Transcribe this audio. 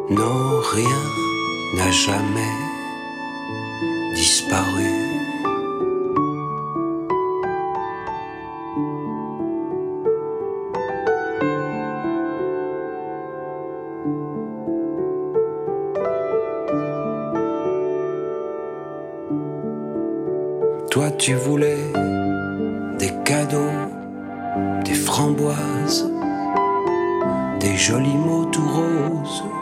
Non, rien n'a jamais disparu. Toi tu voulais des cadeaux, des framboises, des jolis mots tout roses.